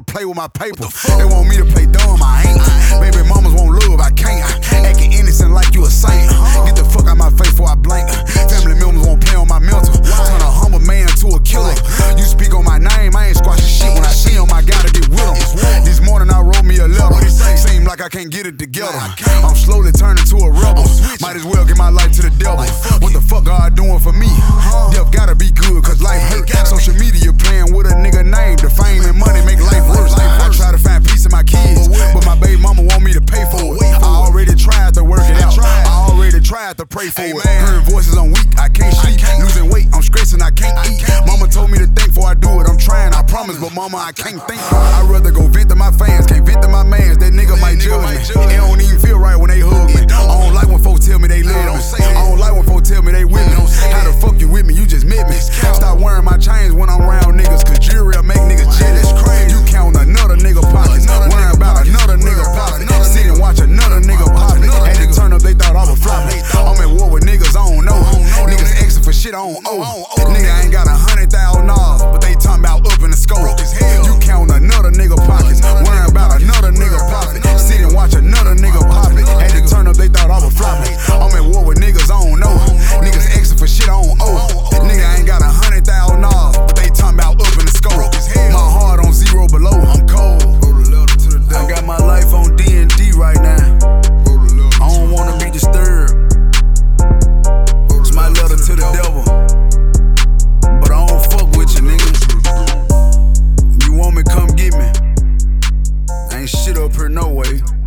play with my paper. They want me to play dumb, I ain't. Baby mamas won't love, I can't. Acting innocent like you a saint. Get the fuck out my face before I blank. Family members won't play on my mental. Turn a humble man to a killer. You speak on my name, I ain't squashing shit. When I see him, I gotta get with him. This morning I wrote me a letter. Seem like I can't get it together. I'm slowly turning to a rebel. Might as well give my life to the devil. What the fuck God doing for me? Death gotta be good, cause life hurt. Social media playing with a nigga name. The fame and money make life worse. I try to find peace in my kids, but my baby mama want me to pay for it. I already tried to work it out. I already tried to pray for it. Hearing voices on weak, I can't sleep. Losing weight, I'm stressing, I can't eat. Mama told me to think before I do it. I'm trying, I promise, but mama, I can't think. I'd rather go vent to my fans, can't vent to my mans. That nigga might judge me. It don't even feel right when they hug me. I don't like when folks tell me they love me. I don't like when folks tell me they with me. How the fuck you with me? You just met me. Stop wearing my chains when I'm around niggas, cause jewelry make niggas jealous. You count another nigga pockets, worrying about another nigga pocket. Sit and watch another nigga pop it. Had to turn up, they thought I was flopping. I'm at war with niggas, I don't know. Niggas asking for shit I don't owe. Nigga ain't got $100,000, but they talking about up in the scope. You count another nigga pockets, worrying about another nigga pocket. Sit and watch another nigga pop it. Had to turn up, they thought I was flopping. I'm at war with niggas, I don't know. Niggas asking for shit I don't owe. Nigga ain't got $100,000, but they talking about up in the scope. My heart on zero below, I'm cold. I got my life on D&D right now. I don't wanna be disturbed. It's my letter to the devil, but I don't fuck with you, nigga. You want me, come get me. I ain't shit up here no way.